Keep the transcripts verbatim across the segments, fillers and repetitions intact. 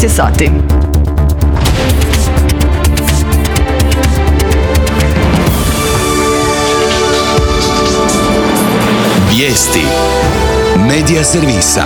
je sati. Vijesti Medija servisa.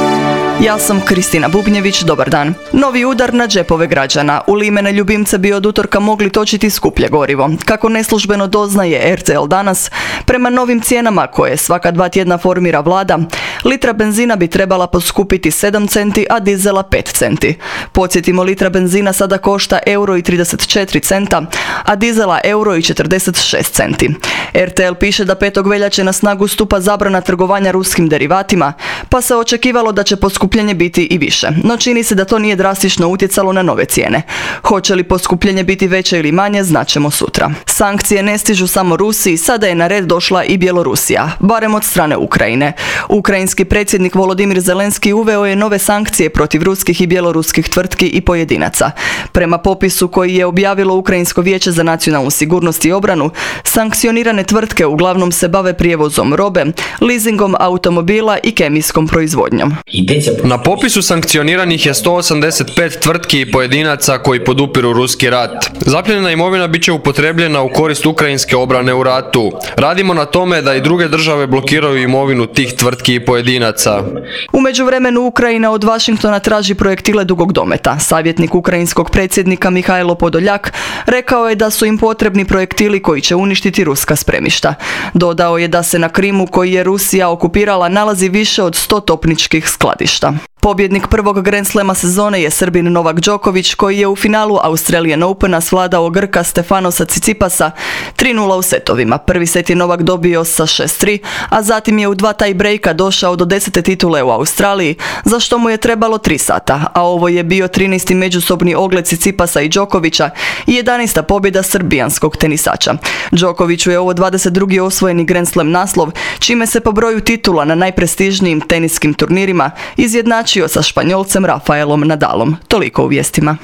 Ja sam Kristina Bubnjević, dobar dan. Novi udar na džepove građana. U limene ljubimce bi od utorka mogli točiti skuplje gorivo. Kako neslužbeno doznaje er te el danas, prema novim cijenama koje svaka dva tjedna formira vlada, litra benzina bi trebala poskupiti sedam centi, a dizela pet centi. Podsjetimo, litra benzina sada košta euro i trideset četiri centa, a dizela euro i četrdeset šest centi. er te el piše da petog veljače na snagu stupa zabrana trgovanja ruskim derivatima, pa se očekivalo da će poskupljenje biti i više. No čini se da to nije drastično utjecalo na nove cijene. Hoće li poskupljenje biti veće ili manje, znaćemo sutra. Sankcije ne stižu samo Rusiji, sada je na red došla i Bjelorusija, barem od strane Ukrajine. Ukrajinski predsjednik Volodimir Zelenski uveo je nove sankcije protiv ruskih i bjeloruskih tvrtki i pojedinaca. Prema popisu koji je objavilo Ukrajinsko vijeće za nacionalnu sigurnost i obranu, sankcionirane tvrtke uglavnom se bave prijevozom robe, leasingom automobila i kemijskom proizvodnjom. Na popisu sankcioniranih je sto osamdeset pet tvrtki i pojedinaca koji podupiru ruski rat. Zapljenjena imovina bit će upotrebljena u korist ukrajinske obrane u ratu. Radimo na tome da i druge države blokiraju imovinu tih tvrtki i pojedinaca. U međuvremenu Ukrajina od Vašingtona traži projektile dugog dometa. Savjetnik ukrajinskog predsjednika Mihajlo Podoljak rekao je da su im potrebni projektili koji će uništiti ruska spremišta. Dodao je da se na Krimu, koji je Rusija okupirala, nalazi više od sto topničkih skladišta. Pobjednik prvog Grand Slema sezone je Srbin Novak Đoković, koji je u finalu Australian Opena svladao Grka Stefanosa Tsitsipasa tri nula u setovima. Prvi set je Novak dobio sa šest tri, a zatim je u dva taj breaka došao do desete titule u Australiji, za što mu je trebalo tri sata, a ovo je bio trinaesti međusobni ogled Tsitsipasa i Đokovića i jedanaesta pobjeda srbijanskog tenisača. Đokoviću je ovo dvadeset drugi osvojeni Grand Slam naslov, čime se po broju titula na najprestižnijim teniskim turnirima izjednačio sa Španjolcem Rafaelom Nadalom. Toliko u vijestima.